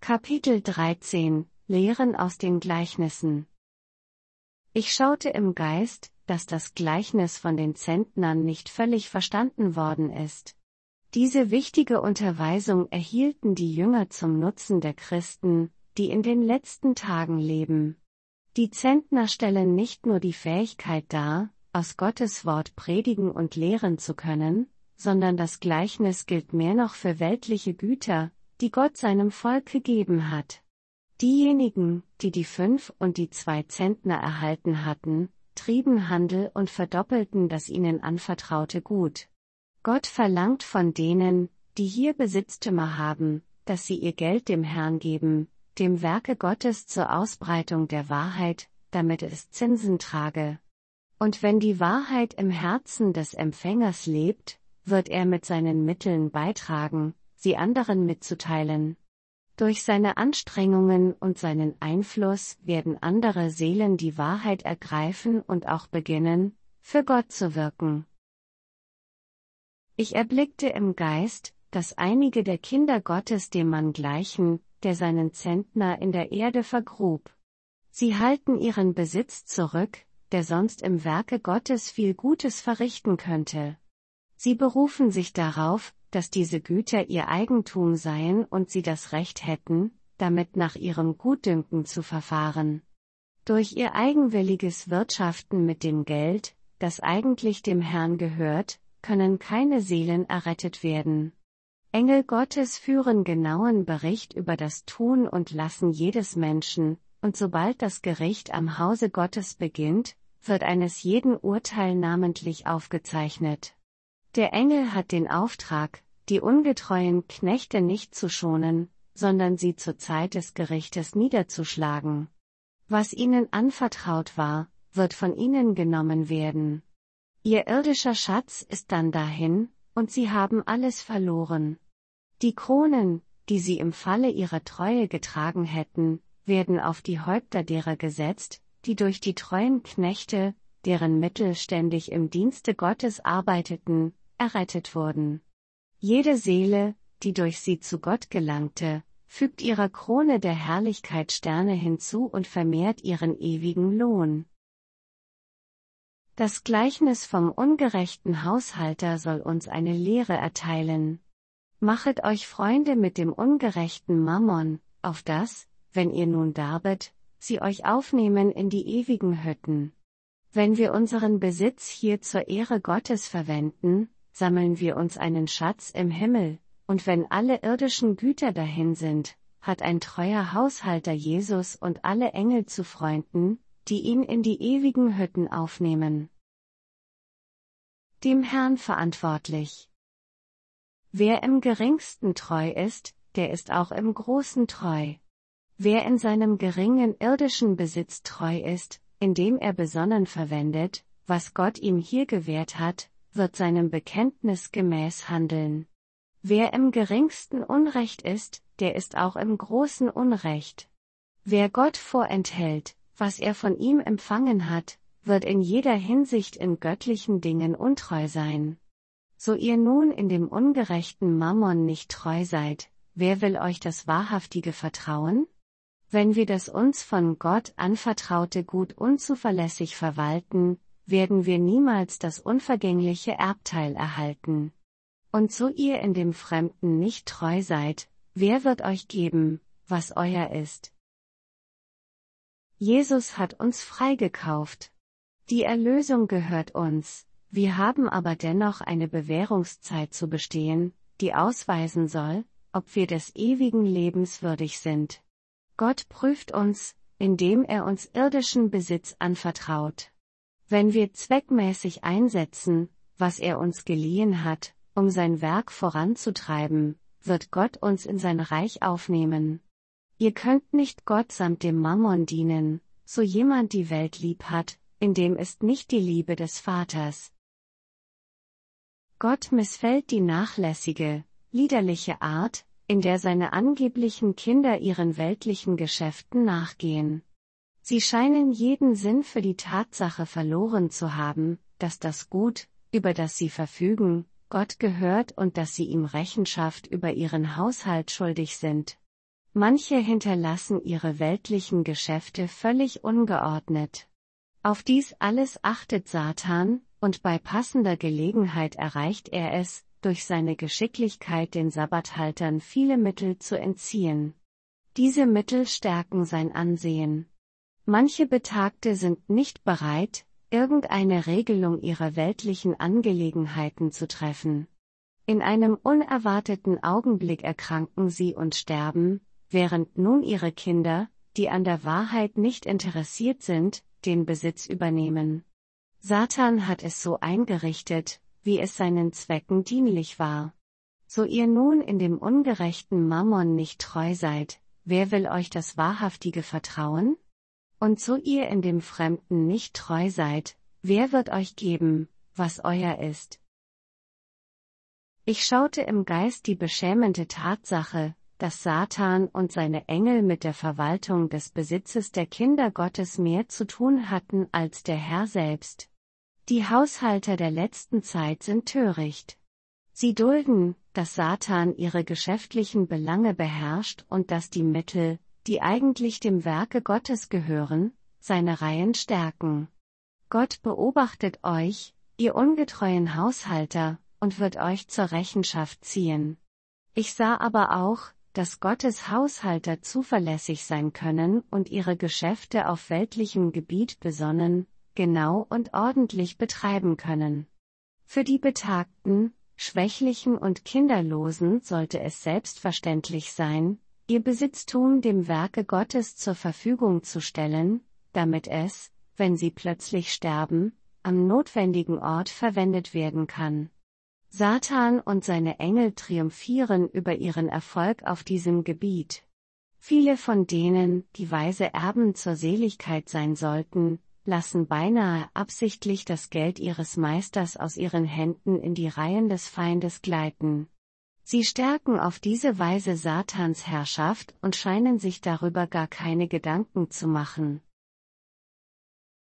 Kapitel 13 – Lehren aus den Gleichnissen. Ich schaute im Geist, dass das Gleichnis von den Zentnern nicht völlig verstanden worden ist. Diese wichtige Unterweisung erhielten die Jünger zum Nutzen der Christen, die in den letzten Tagen leben. Die Zentner stellen nicht nur die Fähigkeit dar, aus Gottes Wort predigen und lehren zu können, sondern das Gleichnis gilt mehr noch für weltliche Güter, die Gott seinem Volk gegeben hat. Diejenigen, die die 5 und die 2 Zentner erhalten hatten, trieben Handel und verdoppelten das ihnen anvertraute Gut. Gott verlangt von denen, die hier Besitztümer haben, dass sie ihr Geld dem Herrn geben, dem Werke Gottes zur Ausbreitung der Wahrheit, damit es Zinsen trage. Und wenn die Wahrheit im Herzen des Empfängers lebt, wird er mit seinen Mitteln beitragen, sie anderen mitzuteilen. Durch seine Anstrengungen und seinen Einfluss werden andere Seelen die Wahrheit ergreifen und auch beginnen, für Gott zu wirken. Ich erblickte im Geist, dass einige der Kinder Gottes dem Mann gleichen, der seinen Zentner in der Erde vergrub. Sie halten ihren Besitz zurück, der sonst im Werke Gottes viel Gutes verrichten könnte. Sie berufen sich darauf, dass diese Güter ihr Eigentum seien und sie das Recht hätten, damit nach ihrem Gutdünken zu verfahren. Durch ihr eigenwilliges Wirtschaften mit dem Geld, das eigentlich dem Herrn gehört, können keine Seelen errettet werden. Engel Gottes führen genauen Bericht über das Tun und Lassen jedes Menschen, und sobald das Gericht am Hause Gottes beginnt, wird eines jeden Urteil namentlich aufgezeichnet. Der Engel hat den Auftrag, die ungetreuen Knechte nicht zu schonen, sondern sie zur Zeit des Gerichtes niederzuschlagen. Was ihnen anvertraut war, wird von ihnen genommen werden. Ihr irdischer Schatz ist dann dahin, und sie haben alles verloren. Die Kronen, die sie im Falle ihrer Treue getragen hätten, werden auf die Häupter derer gesetzt, die durch die treuen Knechte, deren Mittel ständig im Dienste Gottes arbeiteten, errettet wurden. Jede Seele, die durch sie zu Gott gelangte, fügt ihrer Krone der Herrlichkeit Sterne hinzu und vermehrt ihren ewigen Lohn. Das Gleichnis vom ungerechten Haushalter soll uns eine Lehre erteilen. Machet euch Freunde mit dem ungerechten Mammon, auf dass, wenn ihr nun darbet, sie euch aufnehmen in die ewigen Hütten. Wenn wir unseren Besitz hier zur Ehre Gottes verwenden, sammeln wir uns einen Schatz im Himmel, und wenn alle irdischen Güter dahin sind, hat ein treuer Haushalter Jesus und alle Engel zu Freunden, die ihn in die ewigen Hütten aufnehmen. Dem Herrn verantwortlich. Wer im Geringsten treu ist, der ist auch im Großen treu. Wer in seinem geringen irdischen Besitz treu ist, indem er besonnen verwendet, was Gott ihm hier gewährt hat, wird seinem Bekenntnis gemäß handeln. Wer im geringsten Unrecht ist, der ist auch im großen Unrecht. Wer Gott vorenthält, was er von ihm empfangen hat, wird in jeder Hinsicht in göttlichen Dingen untreu sein. So ihr nun in dem ungerechten Mammon nicht treu seid, wer will euch das wahrhaftige vertrauen? Wenn wir das uns von Gott anvertraute Gut unzuverlässig verwalten, werden wir niemals das unvergängliche Erbteil erhalten. Und so ihr in dem Fremden nicht treu seid, wer wird euch geben, was euer ist? Jesus hat uns freigekauft. Die Erlösung gehört uns, wir haben aber dennoch eine Bewährungszeit zu bestehen, die ausweisen soll, ob wir des ewigen Lebens würdig sind. Gott prüft uns, indem er uns irdischen Besitz anvertraut. Wenn wir zweckmäßig einsetzen, was er uns geliehen hat, um sein Werk voranzutreiben, wird Gott uns in sein Reich aufnehmen. Ihr könnt nicht Gott samt dem Mammon dienen, so jemand die Welt lieb hat, in dem ist nicht die Liebe des Vaters. Gott missfällt die nachlässige, liederliche Art, in der seine angeblichen Kinder ihren weltlichen Geschäften nachgehen. Sie scheinen jeden Sinn für die Tatsache verloren zu haben, dass das Gut, über das sie verfügen, Gott gehört und dass sie ihm Rechenschaft über ihren Haushalt schuldig sind. Manche hinterlassen ihre weltlichen Geschäfte völlig ungeordnet. Auf dies alles achtet Satan, und bei passender Gelegenheit erreicht er es, durch seine Geschicklichkeit den Sabbathaltern viele Mittel zu entziehen. Diese Mittel stärken sein Ansehen. Manche Betagte sind nicht bereit, irgendeine Regelung ihrer weltlichen Angelegenheiten zu treffen. In einem unerwarteten Augenblick erkranken sie und sterben, während nun ihre Kinder, die an der Wahrheit nicht interessiert sind, den Besitz übernehmen. Satan hat es so eingerichtet, wie es seinen Zwecken dienlich war. So ihr nun in dem ungerechten Mammon nicht treu seid, wer will euch das Wahrhaftige vertrauen? Und so ihr in dem Fremden nicht treu seid, wer wird euch geben, was euer ist? Ich schaute im Geist die beschämende Tatsache, dass Satan und seine Engel mit der Verwaltung des Besitzes der Kinder Gottes mehr zu tun hatten als der Herr selbst. Die Haushalter der letzten Zeit sind töricht. Sie dulden, dass Satan ihre geschäftlichen Belange beherrscht und dass die Mittel, die eigentlich dem Werke Gottes gehören, seine Reihen stärken. Gott beobachtet euch, ihr ungetreuen Haushalter, und wird euch zur Rechenschaft ziehen. Ich sah aber auch, dass Gottes Haushalter zuverlässig sein können und ihre Geschäfte auf weltlichem Gebiet besonnen, genau und ordentlich betreiben können. Für die Betagten, Schwächlichen und Kinderlosen sollte es selbstverständlich sein, ihr Besitztum dem Werke Gottes zur Verfügung zu stellen, damit es, wenn sie plötzlich sterben, am notwendigen Ort verwendet werden kann. Satan und seine Engel triumphieren über ihren Erfolg auf diesem Gebiet. Viele von denen, die weise Erben zur Seligkeit sein sollten, lassen beinahe absichtlich das Geld ihres Meisters aus ihren Händen in die Reihen des Feindes gleiten. Sie stärken auf diese Weise Satans Herrschaft und scheinen sich darüber gar keine Gedanken zu machen.